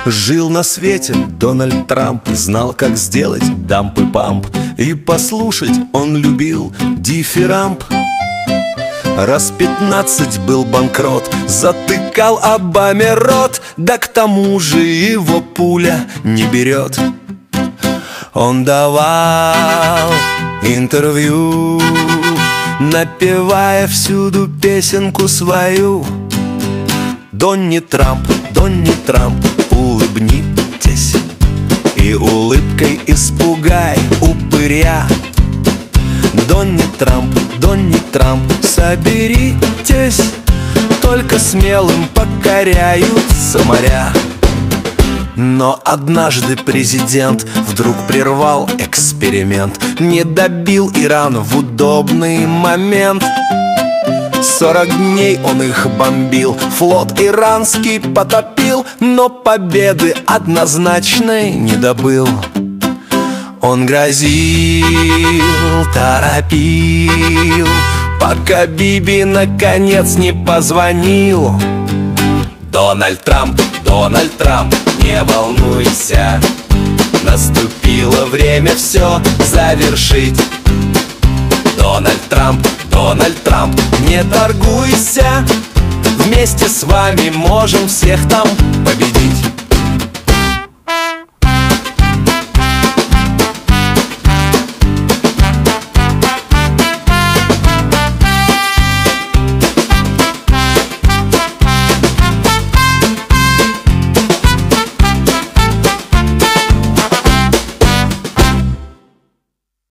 Жил на свете Дональд Трамп, знал, как сделать дамп и памп. И послушать он любил дифирамб. Раз 15 был банкрот, затыкал Обаме рот, да к тому же его пуля не берет. Он давал интервью, напевая всюду песенку свою. Донни Трамп, улыбнитесь, и улыбкой испугай упыря. Донни Трамп, соберитесь, только смелым покоряются моря. Но однажды президент вдруг прервал эксперимент, не добил Иран в удобный момент. 40 дней он их бомбил, флот иранский потопил, но победы однозначной не добыл. Он грозил, торопил, пока Биби наконец не позвонил. Дональд Трамп, не волнуйся, наступило время все завершить. Дональд Трамп, не торгуйся, вместе с вами можем всех там победить.